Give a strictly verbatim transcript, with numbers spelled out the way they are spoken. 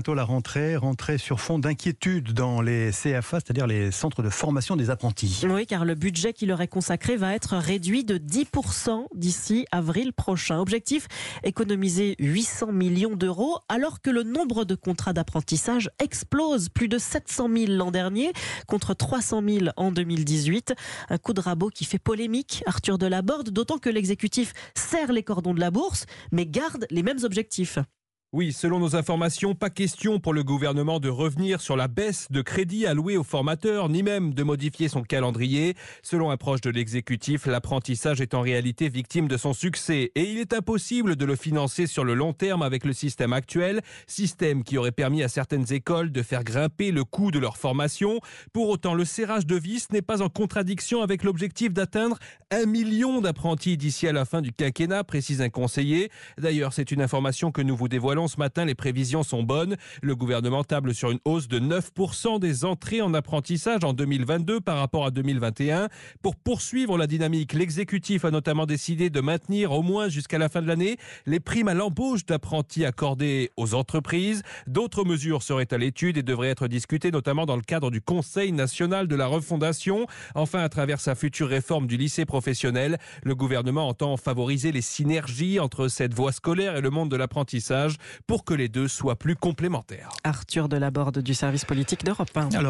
bientôt la rentrée, rentrée sur fond d'inquiétude dans les C F A, c'est-à-dire les centres de formation des apprentis. Oui, car le budget qui leur est consacré va être réduit de dix pour cent d'ici avril prochain. Objectif, économiser huit cents millions d'euros, alors que le nombre de contrats d'apprentissage explose. Plus de sept cent mille l'an dernier, contre trois cent mille en deux mille dix-huit. Un coup de rabot qui fait polémique, Arthur Delaborde, d'autant que l'exécutif serre les cordons de la bourse, mais garde les mêmes objectifs. Oui, selon nos informations, pas question pour le gouvernement de revenir sur la baisse de crédit alloué aux formateurs, ni même de modifier son calendrier. Selon un proche de l'exécutif, l'apprentissage est en réalité victime de son succès et il est impossible de le financer sur le long terme avec le système actuel, système qui aurait permis à certaines écoles de faire grimper le coût de leur formation. Pour autant, le serrage de vis n'est pas en contradiction avec l'objectif d'atteindre un million d'apprentis d'ici à la fin du quinquennat, précise un conseiller. D'ailleurs, c'est une information que nous vous dévoilons ce matin, les prévisions sont bonnes. Le gouvernement table sur une hausse de neuf pour cent des entrées en apprentissage en deux mille vingt-deux par rapport à deux mille vingt et un. Pour poursuivre la dynamique, l'exécutif a notamment décidé de maintenir au moins jusqu'à la fin de l'année les primes à l'embauche d'apprentis accordées aux entreprises. D'autres mesures seraient à l'étude et devraient être discutées notamment dans le cadre du Conseil national de la refondation. Enfin, à travers sa future réforme du lycée professionnel, le gouvernement entend favoriser les synergies entre cette voie scolaire et le monde de l'apprentissage, pour que les deux soient plus complémentaires. Arthur Delaborde du service politique d'Europe un. Alors,